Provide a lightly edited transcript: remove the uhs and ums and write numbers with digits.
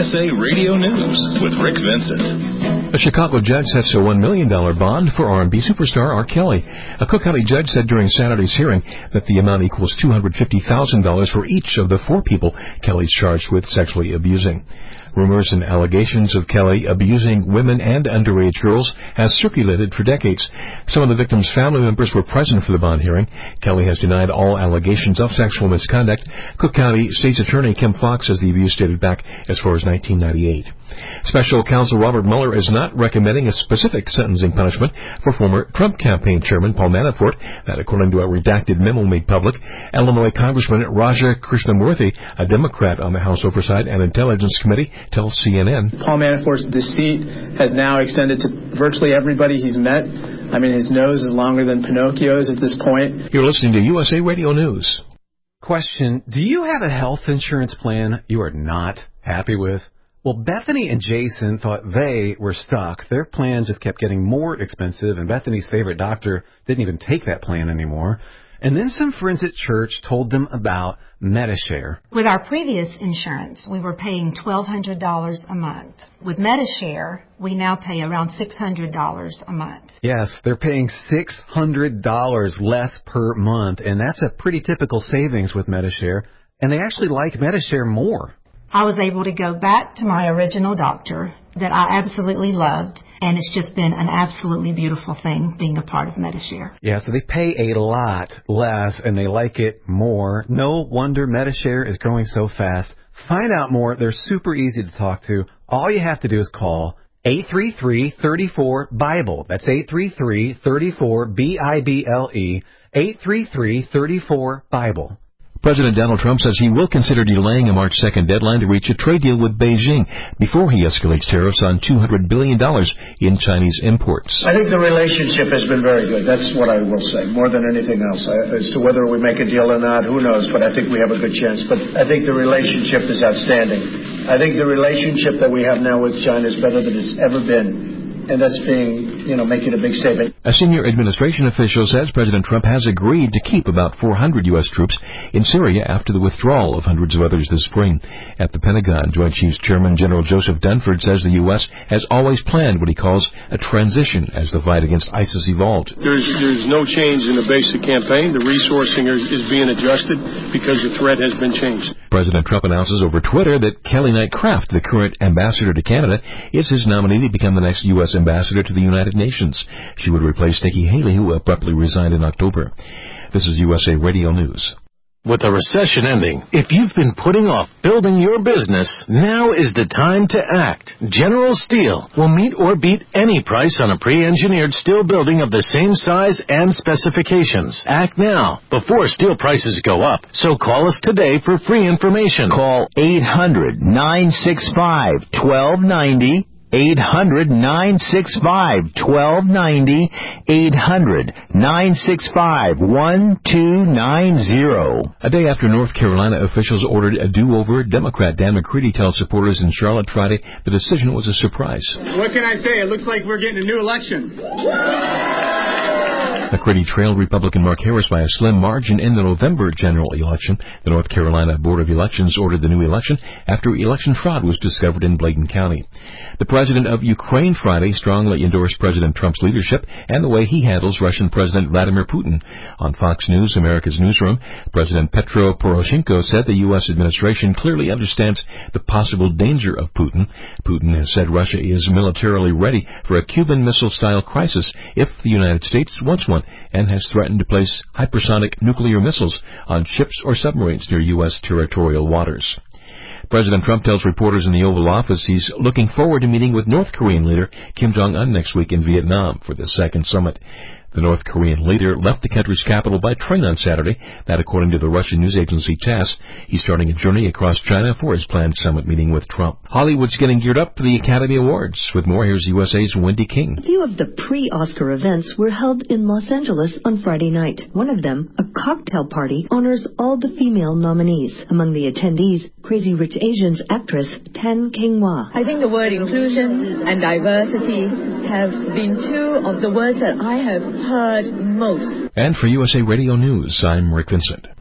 USA Radio News with Rick Vincent. A Chicago judge sets a $1 million bond for R&B superstar R. Kelly. A Cook County judge said during Saturday's hearing that the amount equals $250,000 for each of the 4 people Kelly's charged with sexually abusing. Rumors and allegations of Kelly abusing women and underage girls has circulated for decades. Some of the victims' family members were present for the bond hearing. Kelly has denied all allegations of sexual misconduct. Cook County State's Attorney Kim Fox says the abuse dated back as far as 1998. Special counsel Robert Mueller is not recommending a specific sentencing punishment for former Trump campaign chairman Paul Manafort. That, according to a redacted memo made public. Illinois Congressman Raja Krishnamurthy, a Democrat on the House Oversight and Intelligence Committee, tells CNN. Paul Manafort's deceit has now extended to virtually everybody he's met. I mean, his nose is longer than Pinocchio's at this point. You're listening to USA Radio News. Question, do you have a health insurance plan you are not happy with? Well, Bethany and Jason thought they were stuck. Their plan just kept getting more expensive, and Bethany's favorite doctor didn't even take that plan anymore. And then some friends at church told them about Medi-Share. With our previous insurance, we were paying $1,200 a month. With Medi-Share, we now pay around $600 a month. Yes, they're paying $600 less per month, and that's a pretty typical savings with Medi-Share. And they actually like Medi-Share more. I was able to go back to my original doctor that I absolutely loved, and it's just been an absolutely beautiful thing being a part of Medi-Share. Yeah, so they pay a lot less, and they like it more. No wonder Medi-Share is growing so fast. Find out more. They're super easy to talk to. All you have to do is call 833-34-BIBLE. That's 833-34-BIBLE, 833-34-BIBLE. President Donald Trump says he will consider delaying a March 2nd deadline to reach a trade deal with Beijing before he escalates tariffs on $200 billion in Chinese imports. I think the relationship has been very good. That's what I will say, more than anything else. As to whether we make a deal or not, who knows, but I think we have a good chance. But I think the relationship is outstanding. I think the relationship that we have now with China is better than it's ever been. And that's making a big statement. A senior administration official says President Trump has agreed to keep about 400 U.S. troops in Syria after the withdrawal of hundreds of others this spring. At the Pentagon, Joint Chiefs Chairman General Joseph Dunford says the U.S. has always planned what he calls a transition as the fight against ISIS evolved. There's no change in the basic campaign. The resourcing is being adjusted because the threat has been changed. President Trump announces over Twitter that Kelly Knight Craft, the current ambassador to Canada, is his nominee to become the next U.S. ambassador to the United Nations. She would replace Nikki Haley, who abruptly resigned in October. This is USA Radio News. With the recession ending, if you've been putting off building your business, now is the time to act. General Steel will meet or beat any price on a pre-engineered steel building of the same size and specifications. Act now, before steel prices go up. So call us today for free information. Call 800-965-1290. 800-965-1290, 800-965-1290. A day after North Carolina officials ordered a do-over, Democrat Dan McCready tells supporters in Charlotte Friday the decision was a surprise. What can I say? It looks like we're getting a new election. McCready trailed Republican Mark Harris by a slim margin in the November general election. The North Carolina Board of Elections ordered the new election after election fraud was discovered in Bladen County. The president of Ukraine Friday strongly endorsed President Trump's leadership and the way he handles Russian President Vladimir Putin. On Fox News, America's Newsroom, President Petro Poroshenko said the U.S. administration clearly understands the possible danger of Putin. Putin has said Russia is militarily ready for a Cuban Missile-style crisis if the United States wants one, and has threatened to place hypersonic nuclear missiles on ships or submarines near U.S. territorial waters. President Trump tells reporters in the Oval Office he's looking forward to meeting with North Korean leader Kim Jong-un next week in Vietnam for the second summit. The North Korean leader left the country's capital by train on Saturday. That, according to the Russian news agency TASS. He's starting a journey across China for his planned summit meeting with Trump. Hollywood's getting geared up for the Academy Awards. With more, here's USA's Wendy King. A few of the pre-Oscar events were held in Los Angeles on Friday night. One of them, a cocktail party, honors all the female nominees. Among the attendees, Crazy Rich Asians actress Tan Keng-wha. I think the word inclusion and diversity have been two of the words that I have heard most. And for USA Radio News, I'm Rick Vincent.